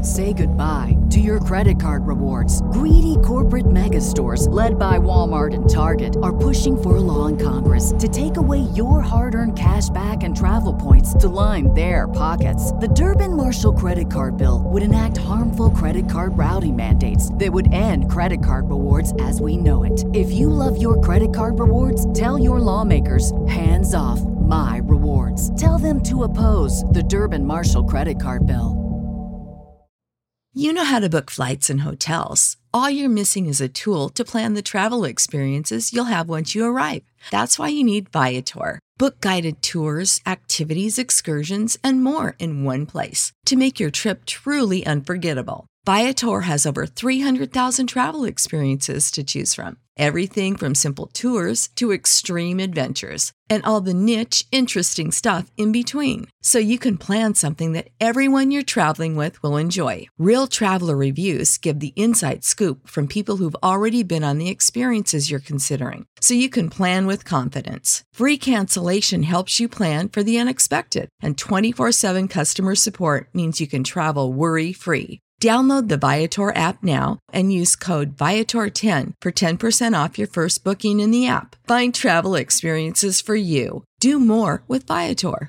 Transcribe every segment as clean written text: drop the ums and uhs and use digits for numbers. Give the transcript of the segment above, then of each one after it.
Say goodbye to your credit card rewards. Greedy corporate mega stores, led by Walmart and Target, are pushing for a law in Congress to take away your hard-earned cash back and travel points to line their pockets. The Durbin-Marshall credit card bill would enact harmful credit card routing mandates that would end credit card rewards as we know it. If you love your credit card rewards, tell your lawmakers, hands off my rewards. Tell them to oppose the Durbin-Marshall credit card bill. You know how to book flights and hotels. All you're missing is a tool to plan the travel experiences you'll have once you arrive. That's why you need Viator. Book guided tours, activities, excursions, and more in one place to make your trip truly unforgettable. Viator has over 300,000 travel experiences to choose from. Everything from simple tours to extreme adventures and all the niche, interesting stuff in between. So you can plan something that everyone you're traveling with will enjoy. Real traveler reviews give the inside scoop from people who've already been on the experiences you're considering. So you can plan with confidence. Free cancellation helps you plan for the unexpected. And 24/7 customer support means you can travel worry-free. Download the Viator app now and use code Viator10 for 10% off your first booking in the app. Find travel experiences for you. Do more with Viator.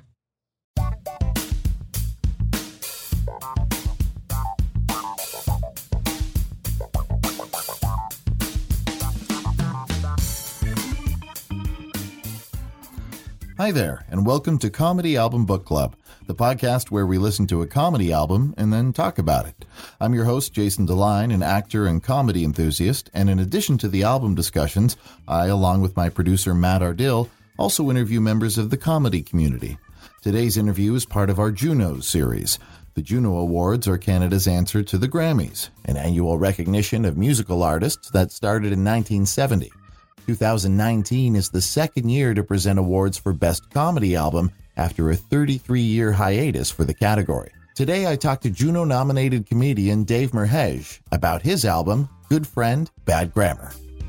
Hi there, and welcome to Comedy Album Book Club, the podcast where we listen to a comedy album and then talk about it. I'm your host, Jason DeLine, an actor and comedy enthusiast, and in addition to the album discussions, I, along with my producer Matt Ardill, also interview members of the comedy community. Today's interview is part of our Junos series. The Juno Awards are Canada's answer to the Grammys, an annual recognition of musical artists that started in 1970. 2019 is the second year to present awards for Best Comedy Album after a 33-year hiatus for the category. Today I talked to Juno-nominated comedian Dave Merheje about his album, Good Friend, Bad Grammar.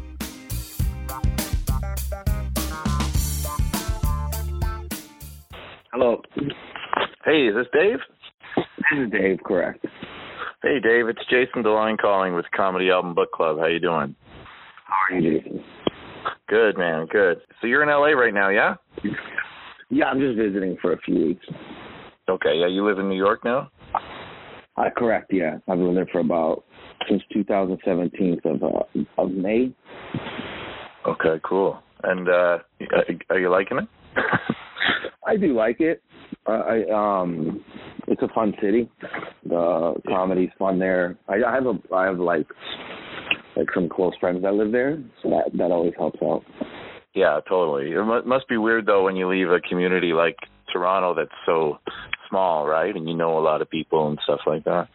Hello. Hey, is this Dave? This is Dave, correct. Hey, Dave, it's Jason DeLine calling with Comedy Album Book Club. How you doing? How are you, Jason? Good, man, good. So you're in LA right now, yeah? Yeah, I'm just visiting for a few weeks. Okay, yeah, you live in New York now? Correct, yeah. I've been there for since 2017 of May. Okay, cool. And are you liking it? I do like it. It's a fun city. The comedy's fun there. I have some close friends that live there, so that always helps out. Yeah, totally. It must be weird, though, when you leave a community like Toronto that's so small, right? And you know a lot of people and stuff like that.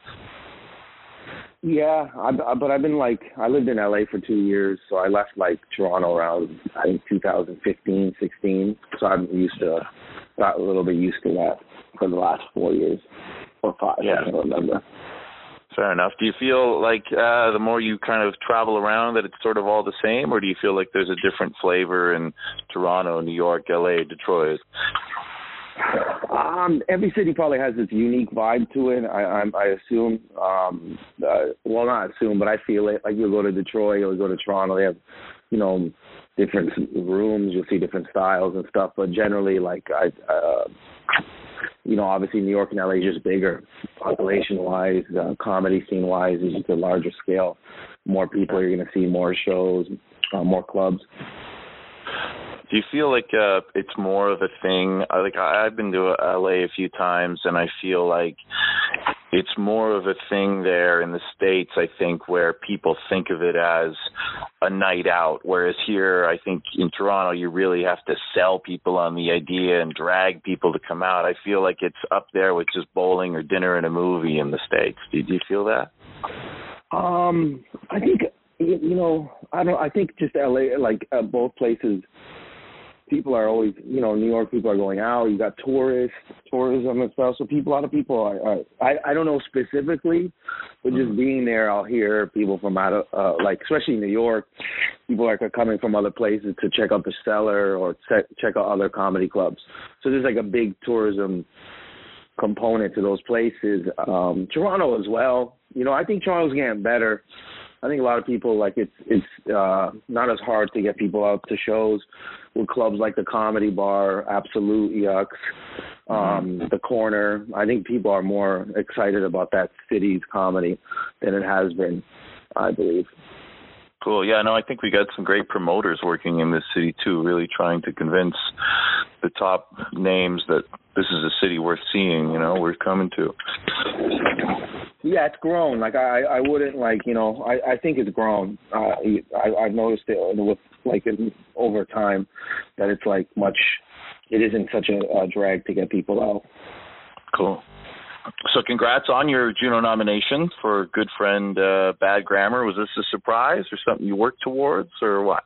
Yeah, but I've been I lived in LA for 2 years, so I left Toronto around, I think, 2015, 16. So got a little bit used to that for the last 4 years or 5, yeah. I can't remember. Fair enough. Do you feel like the more you kind of travel around that it's sort of all the same, or do you feel like there's a different flavor in Toronto, New York, LA, Detroit? Every city probably has its unique vibe to it. I assume. Well, not assume, but I feel it. Like you'll go to Detroit, you'll go to Toronto. They have, different rooms. You'll see different styles and stuff. But generally, obviously New York and LA is just bigger, population-wise, comedy scene-wise, is just a larger scale. More people, you're going to see more shows, more clubs. Do you feel like it's more of a thing? I've been to LA a few times, and I feel like it's more of a thing there in the States, I think, where people think of it as a night out, whereas here, I think in Toronto, you really have to sell people on the idea and drag people to come out. I feel like it's up there with just bowling or dinner and a movie in the States. Do you feel that? I think, I think just LA, both places, people are always, New York people are going out. You got tourism and stuff. So a lot of people are I don't know specifically, but just being there, I'll hear people from out of, especially in New York, people are coming from other places to check out the Cellar or check out other comedy clubs. So there's a big tourism component to those places. Toronto as well. You know, I think Toronto's getting better. I think a lot of people, like, it's not as hard to get people out to shows with clubs like the Comedy Bar, Absolute, Yucks, the Corner. I think people are more excited about that city's comedy than it has been, I believe. Cool. Yeah, no, I think we got some great promoters working in this city too, really trying to convince the top names that this is a city worth seeing, you know, worth coming to. Yeah, it's grown. Like, I wouldn't, like, you know, I think it's grown. I've noticed it with, like, over time that it's, like, it isn't such a drag to get people out. Cool. So congrats on your Juno nomination for Good Friend Bad Grammar. Was this a surprise or something you worked towards or what?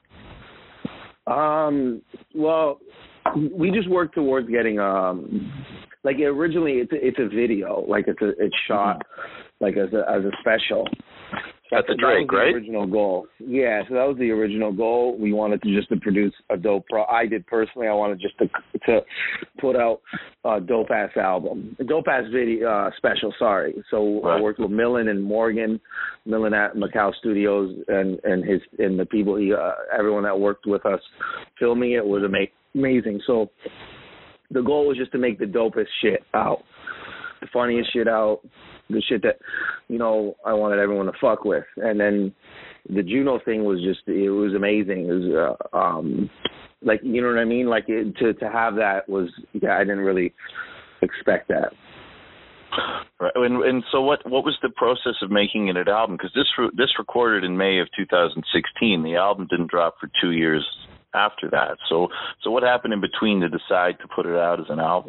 Well, we just worked towards getting like originally it's a video, like it's shot like as a special. At the Drake, right? The original goal. Yeah, so that was the original goal. We wanted to produce a dope I did personally. I wanted just to put out a dope ass album, a dope ass video special. Sorry. So right. I worked with Millen and Morgan, Millen at Macau Studios, and the people everyone that worked with us filming it was amazing. So the goal was just to make the dopest shit out, the funniest shit out, the shit that, you know, I wanted everyone to fuck with. And then the Juno thing was it was amazing. It was, like, you know what I mean? Like, to have that was, I didn't really expect that. Right. And so what was the process of making it an album? Because this recorded in May of 2016. The album didn't drop for 2 years after that. So what happened in between to decide to put it out as an album?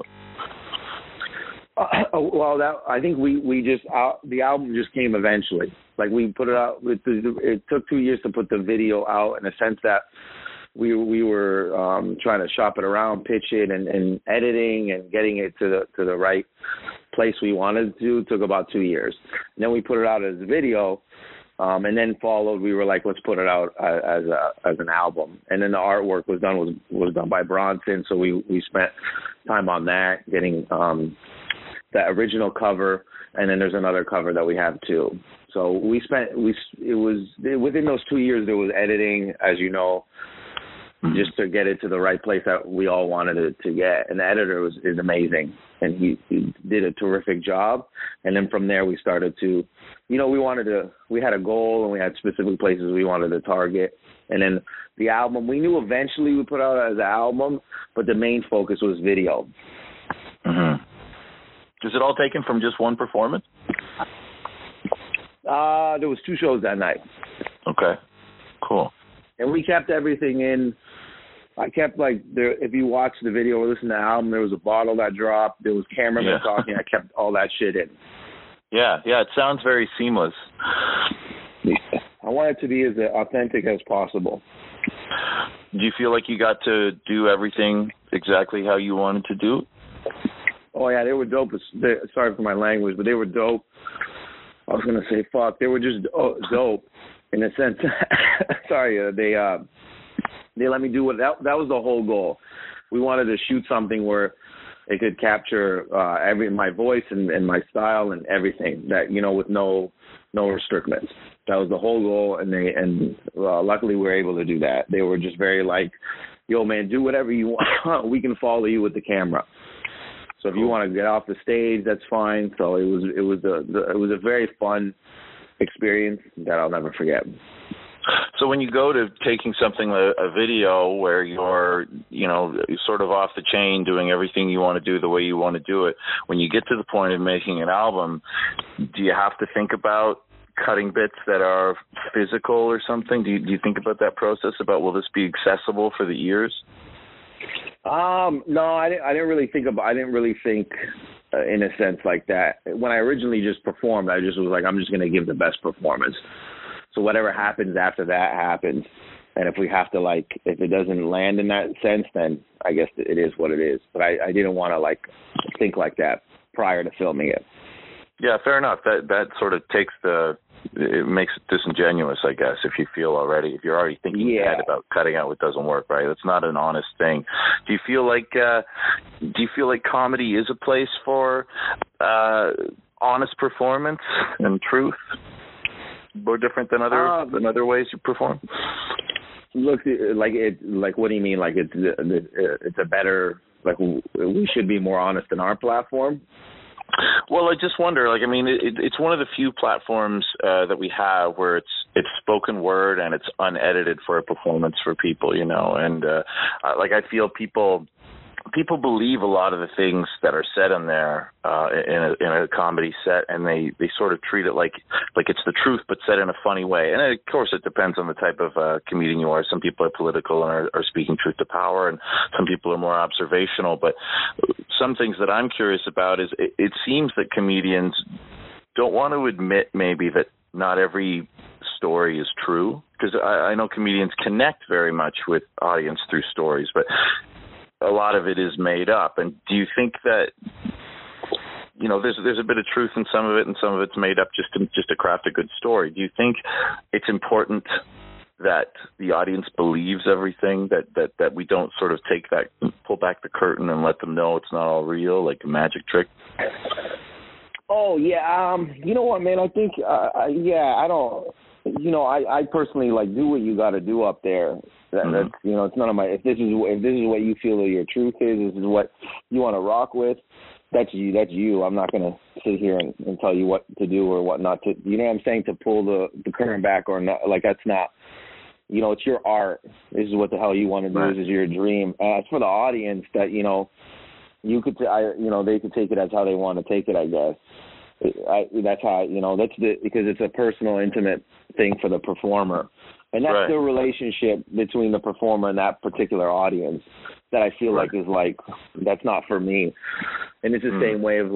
Well, I think we just the album just came eventually. Like, we put it out. It took 2 years to put the video out, in a sense that we were trying to shop it around, pitch it, and editing and getting it to the right place we wanted to. Took about 2 years. And then we put it out as a video, and then followed. We were like, let's put it out as an album. And then the artwork was done by Bronson. So we spent time on that, getting that original cover, and then there's another cover that we have too. So it was within those 2 years there was editing, as you know, just to get it to the right place that we all wanted it to get. And the editor is amazing, and he did a terrific job. And then from there we started to, you know, we had a goal, and we had specific places we wanted to target. And then the album, we knew eventually we put out as an album, but the main focus was video. Mm-hmm. Is it all taken from just one performance? There was 2 shows that night. Okay, cool. And we kept everything in. I kept, like, if you watch the video or listen to the album, there was a bottle that dropped. There was cameramen talking. I kept all that shit in. Yeah, it sounds very seamless. I want it to be as authentic as possible. Do you feel like you got to do everything exactly how you wanted to do it? Oh, yeah, they were dope. Sorry for my language, but they were dope. I was going to say fuck. They were just dope in a sense. Sorry, they let me do that was the whole goal. We wanted to shoot something where it could capture my voice and my style and everything, that, you know, with no restrictions. That was the whole goal, and luckily we were able to do that. They were just very like, yo, man, do whatever you want. We can follow you with the camera. So if you want to get off the stage, that's fine. So it was a very fun experience that I'll never forget. So when you go to taking something, a video where you're, you know, sort of off the chain, doing everything you want to do the way you want to do it, when you get to the point of making an album, do you have to think about cutting bits that are physical or something? Do you think about that process, about will this be accessible for the ears? No, I didn't really think in a sense like that. When I originally just performed, I just was like, I'm just going to give the best performance. So whatever happens after that happens. And if we have to, like, if it doesn't land in that sense, then I guess it is what it is. But I didn't want to, like, think like that prior to filming it. Yeah, fair enough. That sort of takes the it makes it disingenuous, I guess, if you're already thinking ahead about cutting out what doesn't work, right? That's not an honest thing. Do you feel like comedy is a place for honest performance and truth? More different than other ways you perform? Look, what do you mean? Like it's a better, like we should be more honest in our platform? Well, I just wonder, it's one of the few platforms that we have where it's spoken word and it's unedited for a performance for people, and I feel people believe a lot of the things that are said in there in a comedy set, and they sort of treat it like it's the truth, but said in a funny way. And of course, it depends on the type of comedian you are. Some people are political and are speaking truth to power, and some people are more observational. But some things that I'm curious about is it seems that comedians don't want to admit maybe that not every story is true, because I know comedians connect very much with audience through stories, but a lot of it is made up. And do you think that, there's a bit of truth in some of it and some of it's made up just to craft a good story? Do you think it's important that the audience believes everything, that we don't sort of pull back the curtain and let them know it's not all real, like a magic trick? Oh, yeah. You know what, man? I think, I don't, I personally do what you got to do up there. That's, it's none of my, if this is what you feel your truth is, this is what you want to rock with, that's you. I'm not going to sit here and tell you what to do or what not to, you know what I'm saying, to pull the curtain back or not. That's not, it's your art. This is what the hell you want to do. Right. This is your dream. It's for the audience that, you could, they could take it as how they want to take it, I guess. That's how, because it's a personal, intimate thing for the performer. And that's the relationship between the performer and that particular audience that I feel like is that's not for me. And it's the same way of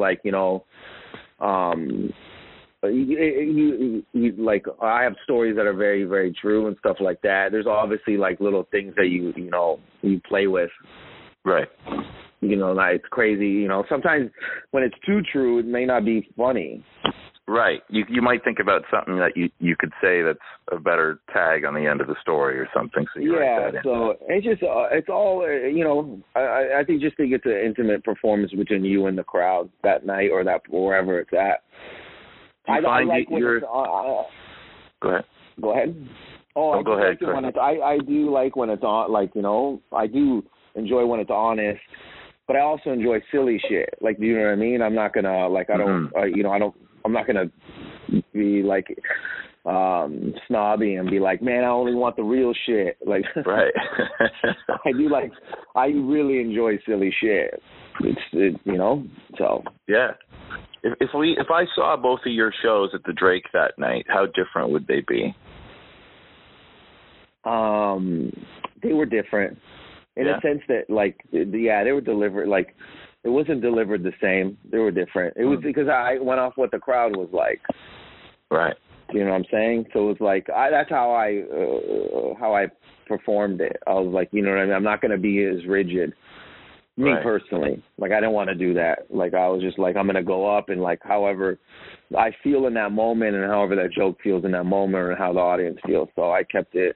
I have stories that are very, very true and stuff like that. There's obviously little things that you play with. Right. It's crazy. Sometimes when it's too true, it may not be funny. Right. You might think about something that you could say that's a better tag on the end of the story or something. So you write that in. So it's just it's all I think it's an intimate performance between you and the crowd that night or that wherever it's at. I like when it's go ahead. Go ahead. Oh, go ahead. I do like when it's on. I do enjoy when it's honest. But I also enjoy silly shit. Do you know what I mean? I'm not gonna I'm not gonna be snobby and be like, man, I only want the real shit. Right. I really enjoy silly shit. So yeah. If I saw both of your shows at the Drake that night, how different would they be? They were different. In a sense that, they were delivered, it wasn't delivered the same. They were different. It was because I went off what the crowd was like. Right. You know what I'm saying? So it was that's how I performed it. I was you know what I mean? I'm not going to be as rigid. Me personally. I didn't want to do that. I was just I'm going to go up and however I feel in that moment and however that joke feels in that moment or how the audience feels. So I kept it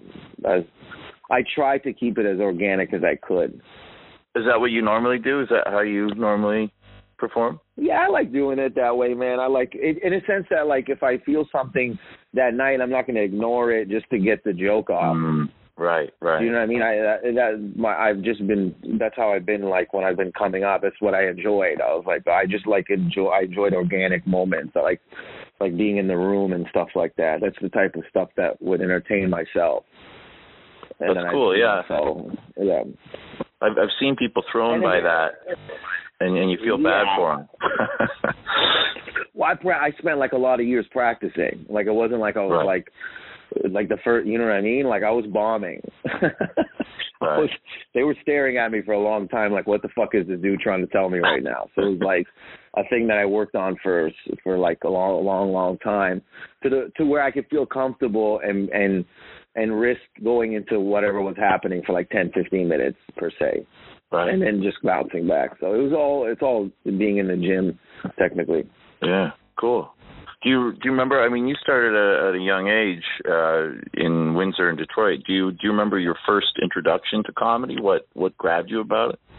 I tried to keep it as organic as I could. Is that what you normally do? Is that how you normally perform? Yeah, I like doing it that way, man. I like it in a sense that if I feel something that night, I'm not going to ignore it just to get the joke off. Right. You know what I mean? That's how I've been when I've been coming up. That's what I enjoyed. I was I enjoyed organic moments. I like being in the room and stuff like that. That's the type of stuff that would entertain myself. And that's cool, yeah. So, yeah. I've seen people thrown by that, and you feel bad for them. Well, I spent a lot of years practicing. It wasn't I was the first, you know what I mean? I was bombing. They were staring at me for a long time. What the fuck is this dude trying to tell me right now? So it was a thing that I worked on for a long time to where I could feel comfortable and risk going into whatever was happening for 10, 15 minutes per se. Right. And then just bouncing back. So it's all being in the gym technically. Yeah. Cool. Do you remember? I mean, you started at a young age in Windsor and Detroit. Do you remember your first introduction to comedy? What grabbed you about it?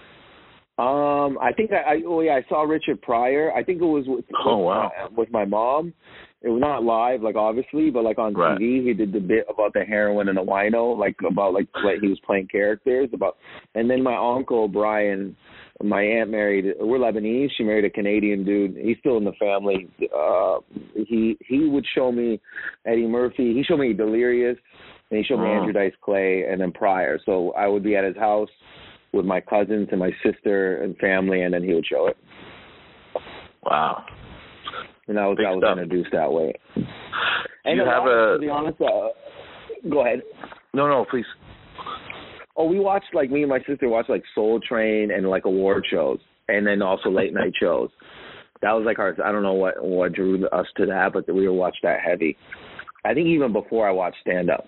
I think I saw Richard Pryor. I think it was with my mom. It was not live, like obviously, but like on TV, he did the bit about the heroin and the wino, like he was playing characters about. And then my uncle Brian, my aunt we're Lebanese. She married a Canadian dude. He's still in the family. He would show me Eddie Murphy. He showed me Delirious, and he showed me Andrew Dice Clay, and then Pryor. So I would be at his house with my cousins and my sister and family, and then he would show it. Wow. And I was introduced that way. And to be honest, go ahead. No, please. Oh, we watched, like, me and my sister watched, like, Soul Train and, like, award shows, and then also late night shows. That was, like, I don't know what drew us to that, but we would watch that heavy. I think even before I watched stand-up.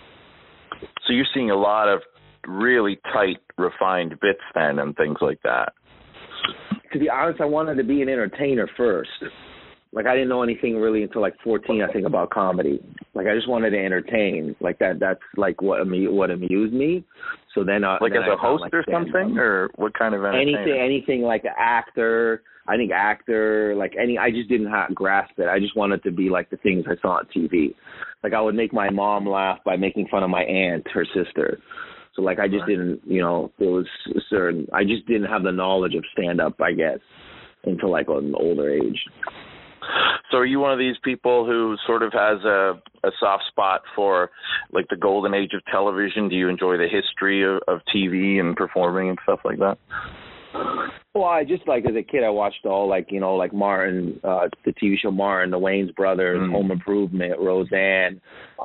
So you're seeing a lot of really tight, refined bits then and things like that. To be honest, I wanted to be an entertainer first. Like, I didn't know anything really until, like, 14, I think, about comedy. Like, I just wanted to entertain. Like, that's, like, what amused me. So then... like, then as a host or something? Or what kind of entertainer? Anything like an actor. I think actor, like, I just didn't grasp it. I just wanted to be like the things I saw on TV. Like, I would make my mom laugh by making fun of my aunt, her sister. So, like, I just didn't, I just didn't have the knowledge of stand-up, I guess, until, like, an older age. So are you one of these people who sort of has a soft spot for, like, the golden age of television? Do you enjoy the history of TV and performing and stuff like that? Well, I just, like, as a kid, I watched all, like, like Martin, the TV show Martin, the Wayans Brothers, Home Improvement, Roseanne.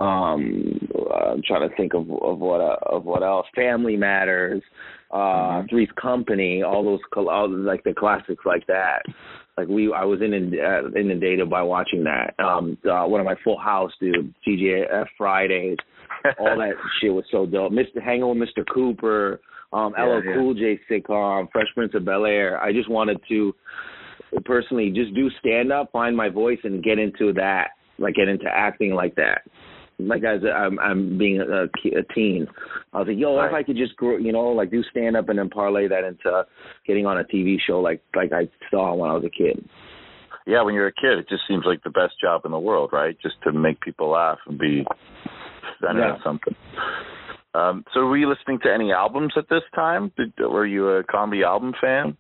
I'm trying to think of what else. Family Matters, Three's Company, all like the classics like that. Like I was inundated by watching that. One of my Full House, dude, TGIF Fridays, all that shit was so dope. Hanging with Mr. Cooper, LL Cool J sitcom, Fresh Prince of Bel-Air. I just wanted to personally just do stand up, find my voice, and get into that, like get into acting like that. Like as I'm being a teen, I was like, if I could just grow, like do stand up and then parlay that into getting on a TV show like I saw when I was a kid. Yeah, when you're a kid, it just seems like the best job in the world, right? Just to make people laugh and be center of something. So were you listening to any albums at this time? Were you a comedy album fan?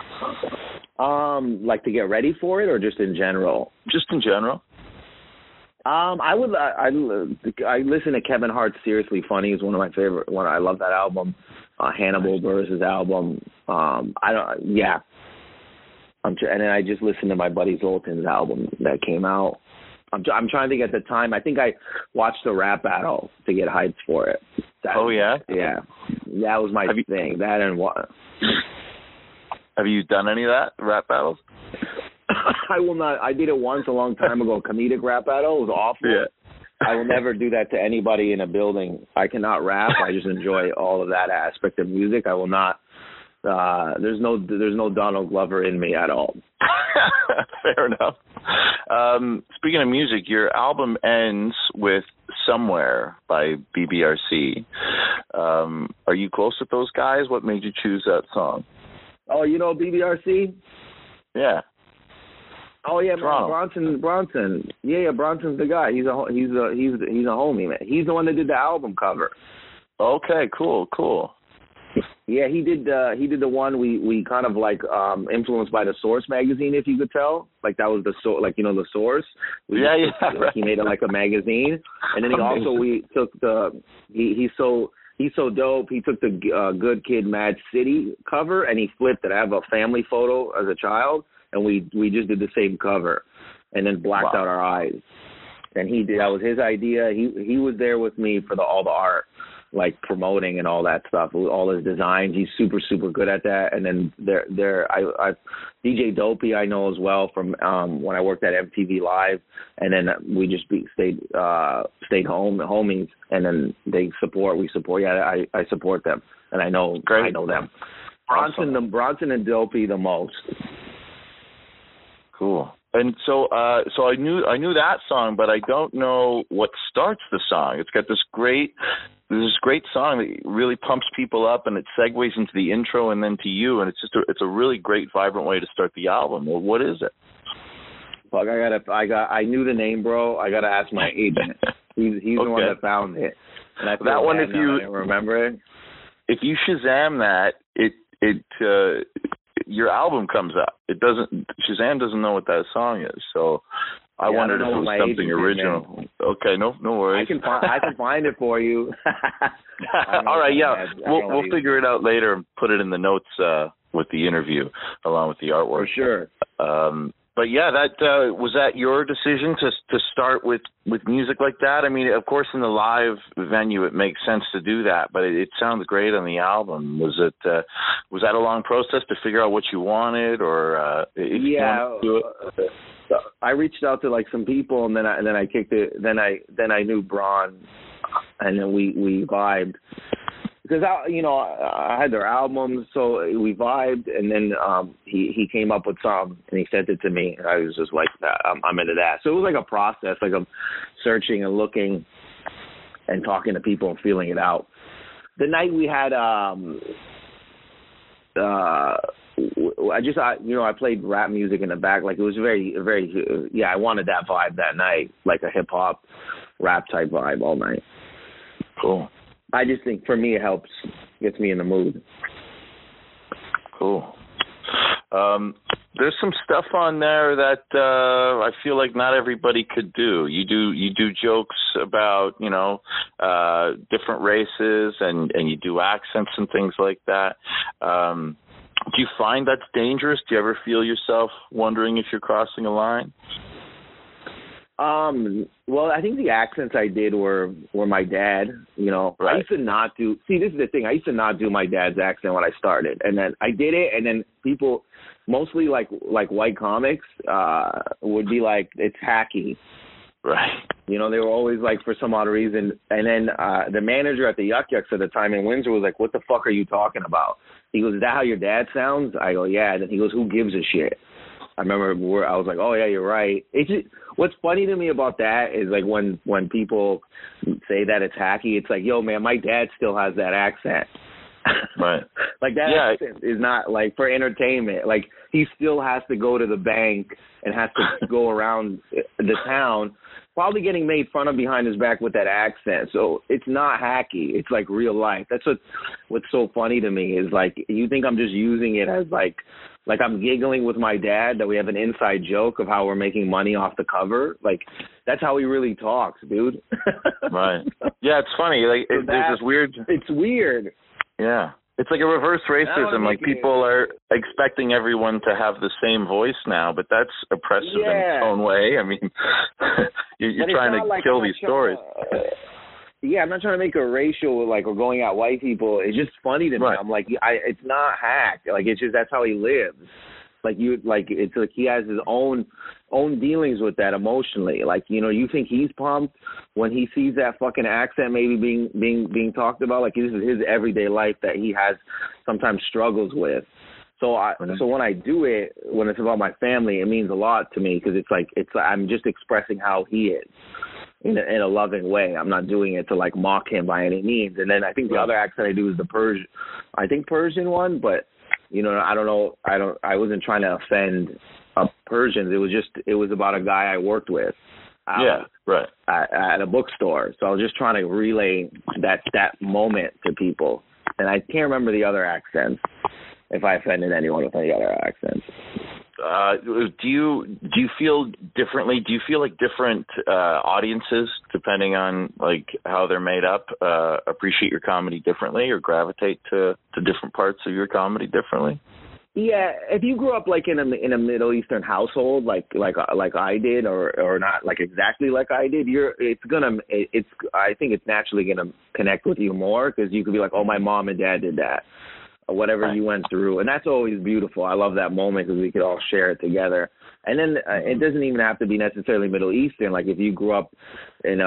Like to get ready for it or just in general? Just in general. I listen to Kevin Hart's Seriously Funny is one of my favorite. I love that album. Hannibal Buress's album. And then I just listened to my buddy Zoltan's album that came out. I'm trying to think at the time. I think I watched the rap battle to get hyped for it. Yeah, that was my thing. That and what? Have you done any of that rap battles? I will not. I did it once a long time ago. Comedic rap battle. It was awful. Yeah. I will never do that to anybody in a building. I cannot rap. I just enjoy all of that aspect of music. I will not. There's no Donald Glover in me at all. Fair enough. Speaking of music, your album ends with Somewhere by BBRC. Are you close with those guys? What made you choose that song? Oh, BBRC? Yeah. Oh yeah, Bronson. Yeah, Bronson's the guy. He's a homie, man. He's the one that did the album cover. Okay, cool. Yeah, he did the one we kind of like influenced by the Source magazine, if you could tell. Like that was the the Source. He made it like a magazine, and then we took he's so dope. He took the Good Kid, Mad City cover and he flipped it. I have a family photo as a child, and we just did the same cover, and then blacked out our eyes. And that was his idea. He was there with me for all the art, like promoting and all that stuff, all his designs. He's super, super good at that. And then I DJ Dopey I know as well from when I worked at MTV Live, and then we just stayed home, homies, and then we support. Yeah, I support them, and I know them. Bronson and Dopey the most. Cool. And so I knew that song, but I don't know what starts the song. It's got this great song that really pumps people up, and it segues into the intro and then to you, and it's a really great, vibrant way to start the album. Well, what is it? Fuck, I knew the name, bro. I gotta ask my agent. He's the one that found it. And I that one, if you I didn't remember it. If you Shazam that, your album comes up. Shazam doesn't know what that song is, so I wondered if it was something original. Okay, no worries. I can find it for you. All right, yeah, we'll figure it out later and put it in the notes with the interview along with the artwork. For sure. But yeah, that was that your decision to start with music like that? I mean, of course, in the live venue, it makes sense to do that, but it sounds great on the album. Was that a long process to figure out what you wanted, or if you wanted to do it? I reached out to like some people, and then I kicked it. Then I knew Braun, and then we vibed. Because I had their albums, so we vibed, and then he came up with some, and he sent it to me, and I was just like, I'm into that. So it was like a process, like I'm searching and looking, and talking to people and feeling it out. The night we had, I played rap music in the back, like it was very, very, I wanted that vibe that night, like a hip hop, rap type vibe all night. Cool. I just think for me it helps, gets me in the mood. Cool. There's some stuff on there that I feel like not everybody could do. You do jokes about different races and you do accents and things like that. Do you find that's dangerous? Do you ever feel yourself wondering if you're crossing a line? Well, I think the accents I did were my dad, Right. I used to not do, this is the thing, I used to not do my dad's accent when I started, and then I did it, and then people, mostly like white comics, would be like, it's hacky. Right. They were always like, for some odd reason, and then the manager at the Yuck Yucks at the time in Windsor was like, what the fuck are you talking about? He goes, is that how your dad sounds? I go, yeah, and then he goes, who gives a shit? I remember I was like, oh, yeah, you're right. It's just, what's funny to me about that is, like, when people say that it's hacky, it's like, yo, man, my dad still has that accent. Right. Like, that accent is not, like, for entertainment. Like, he still has to go to the bank and has to go around the town, probably getting made fun of behind his back with that accent. So it's not hacky. It's, like, real life. That's what's so funny to me is, like, you think I'm just using it as, like I'm giggling with my dad that we have an inside joke of how we're making money off the cover. Like, that's how he really talks, dude. Right. Yeah, it's funny. Like, there's this weird... It's weird. Yeah. It's like a reverse racism. Like, people are expecting everyone to have the same voice now, but that's oppressive in its own way. I mean, you're trying to kill these stories. I'm not trying to make a racial, like, or going at white people. It's just funny to me. Right. I'm like, it's not hacked. Like, it's just, that's how he lives. It's like he has his own dealings with that emotionally. Like, you think he's pumped when he sees that fucking accent maybe being talked about. Like, this is his everyday life that he has sometimes struggles with. So so when I do it, when it's about my family, it means a lot to me because I'm just expressing how he is. In a loving way. I'm not doing it to like mock him by any means. And then I think the other accent I do is the Persian one, but I don't know. I wasn't trying to offend Persians. It was about a guy I worked with. Right. At a bookstore. So I was just trying to relay that moment to people. And I can't remember the other accents. If I offended anyone with any other accents. Do you feel differently? Do you feel like different audiences, depending on like how they're made up, appreciate your comedy differently or gravitate to different parts of your comedy differently? Yeah, if you grew up like in a Middle Eastern household, like I did, or not like exactly like I did, I think it's naturally gonna connect with you more because you could be like, oh, my mom and dad did that. Or whatever you went through. And that's always beautiful. I love that moment because we could all share it together. And then it doesn't even have to be necessarily Middle Eastern. Like if you grew up in,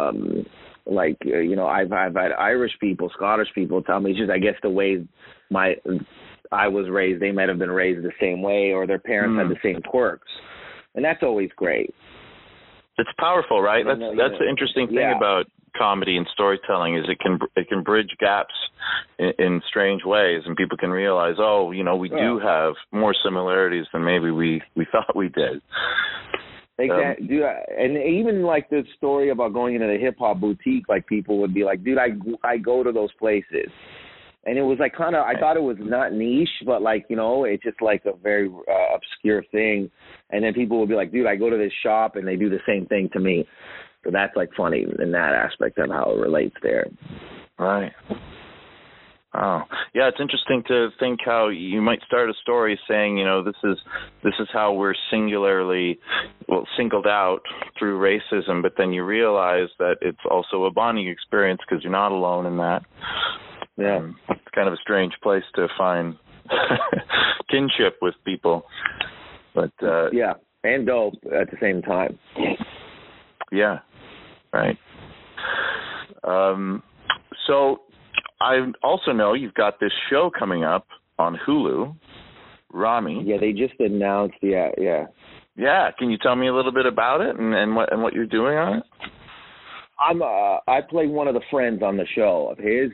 I've had Irish people, Scottish people tell me, it's just, I guess the way I was raised, they might have been raised the same way or their parents had the same quirks. and that's always great. It's powerful, right? That's the interesting thing about comedy and storytelling is it can bridge gaps in strange ways, and people can realize, we do have more similarities than maybe we thought we did. Exactly, dude. And even like the story about going into the hip hop boutique, like people would be like, dude, I go to those places. And it was like kind of, I thought it was not niche, but like, it's just like a very obscure thing. And then people would be like, dude, I go to this shop and they do the same thing to me. So that's like funny in that aspect of how it relates there. Right. Oh, yeah. It's interesting to think how you might start a story saying, this is how we're singled out through racism. But then you realize that it's also a bonding experience because you're not alone in that. Yeah, it's kind of a strange place to find kinship with people, but and dope at the same time. Yeah, right. So I also know you've got this show coming up on Hulu, Rami. Yeah, they just announced. Yeah. Yeah, can you tell me a little bit about it and what you're doing on it? I play one of the friends on the show of his.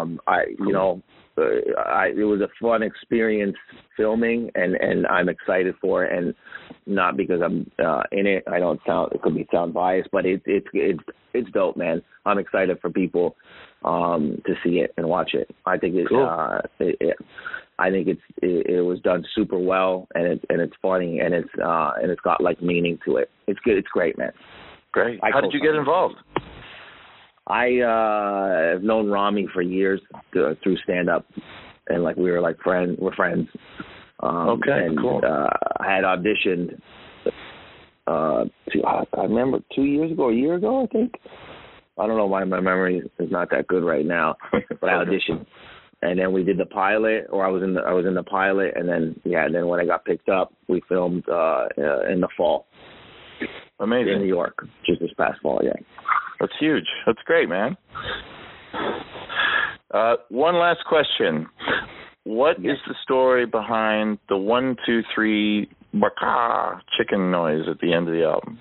It was a fun experience filming, and I'm excited for it. And not because I'm in it. It could sound biased, but it's dope, man. I'm excited for people to see it and watch it. I think it was done super well, and it's funny, and it's got like meaning to it. It's good. It's great, man. Great. How did you get involved? I have known Rami for years through stand-up, and like we're friends. Cool. I had auditioned. I remember 2 years ago, a year ago, I think. I don't know why my memory is not that good right now, but I auditioned, and then we did the pilot, or I was in the pilot, and then when I got picked up, we filmed in the fall. Amazing. In New York, just this past fall, yeah. That's huge. That's great, man. One last question. What is the story behind the 1, 2, 3 baka chicken noise at the end of the album?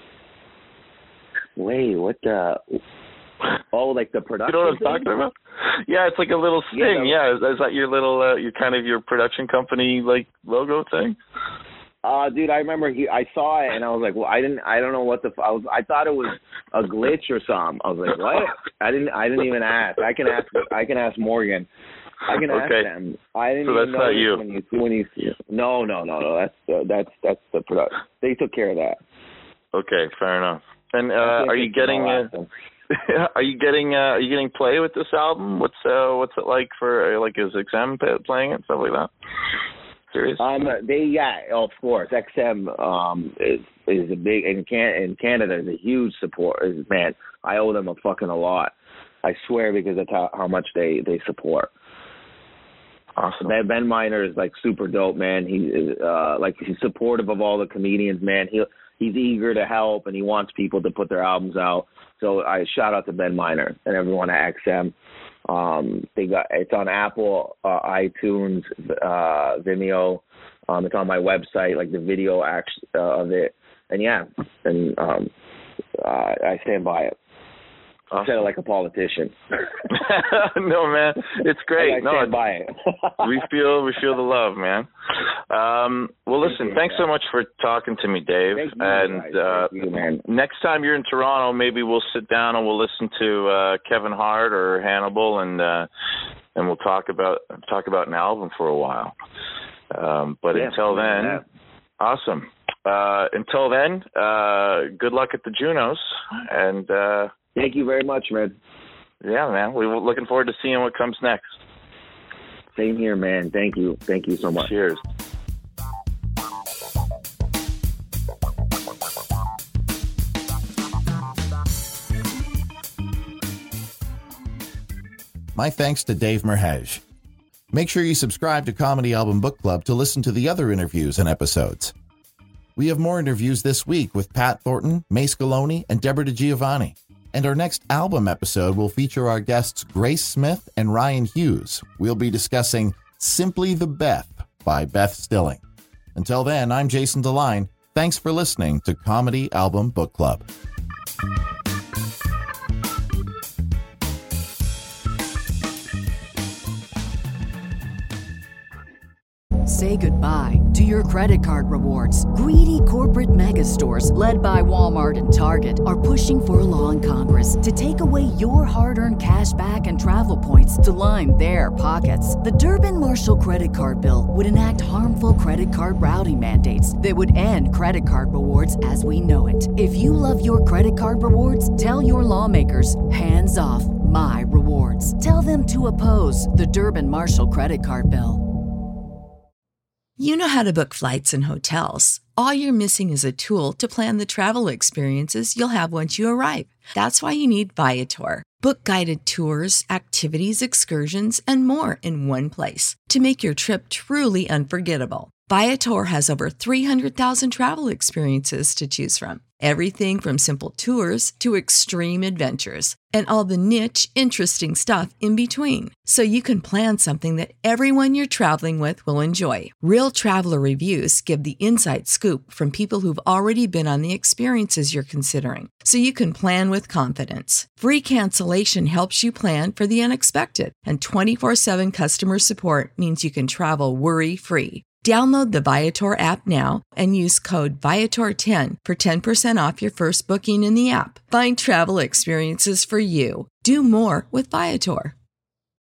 Wait, what the... Oh, like the production. You know what I'm talking about? Yeah, it's like a little sting. Yeah, is that your little, your production company like logo thing? Dude, I remember I saw it and I was like, well, I don't know what I thought it was a glitch or something. I was like, what? I didn't even ask. I can ask Morgan. I can ask them. I didn't even know that's not you. When you see it. No. That's the production. They took care of that. Okay, fair enough. And are you getting play with this album? What's it like for is XM playing it, stuff like that? Serious? Of course. XM is a big in Canada is a huge support. Man, I owe them a lot. I swear, because of how much they support. Awesome. Ben Miner is like super dope, man. He's supportive of all the comedians, man. He's eager to help, and he wants people to put their albums out. So I shout out to Ben Miner and everyone at XM. It's on Apple, iTunes, Vimeo. It's on my website, like the video of it. And I stand by it. Awesome. Said it like a politician. No, man, it's great. I stand by it. we feel the love, man. Well, listen, thanks so much for talking to me, Dave. Thank you, man. Next time you're in Toronto, maybe we'll sit down and we'll listen to Kevin Hart or Hannibal, and we'll talk about an album for a while. Until then, awesome. Until then, good luck at the Junos, and. Thank you very much, man. Yeah, man. We're looking forward to seeing what comes next. Same here, man. Thank you. Thank you so much. Cheers. My thanks to Dave Merheje. Make sure you subscribe to Comedy Album Book Club to listen to the other interviews and episodes. We have more interviews this week with Pat Thornton, May Scaloni, and Deborah DiGiovanni. And our next album episode will feature our guests Grace Smith and Ryan Hughes. We'll be discussing Simply the Beth by Beth Stilling. Until then, I'm Jason DeLine. Thanks for listening to Comedy Album Book Club. Say goodbye to your credit card rewards. Greedy corporate mega stores, led by Walmart and Target, are pushing for a law in Congress to take away your hard-earned cash back and travel points to line their pockets. The Durbin-Marshall credit card bill would enact harmful credit card routing mandates that would end credit card rewards as we know it. If you love your credit card rewards, tell your lawmakers, hands off my rewards. Tell them to oppose the Durbin-Marshall credit card bill. You know how to book flights and hotels. All you're missing is a tool to plan the travel experiences you'll have once you arrive. That's why you need Viator. Book guided tours, activities, excursions, and more in one place to make your trip truly unforgettable. Viator has over 300,000 travel experiences to choose from. Everything from simple tours to extreme adventures and all the niche, interesting stuff in between. So you can plan something that everyone you're traveling with will enjoy. Real traveler reviews give the inside scoop from people who've already been on the experiences you're considering. So you can plan with confidence. Free cancellation helps you plan for the unexpected. And 24/7 customer support means you can travel worry-free. Download the Viator app now and use code Viator10 for 10% off your first booking in the app. Find travel experiences for you. Do more with Viator.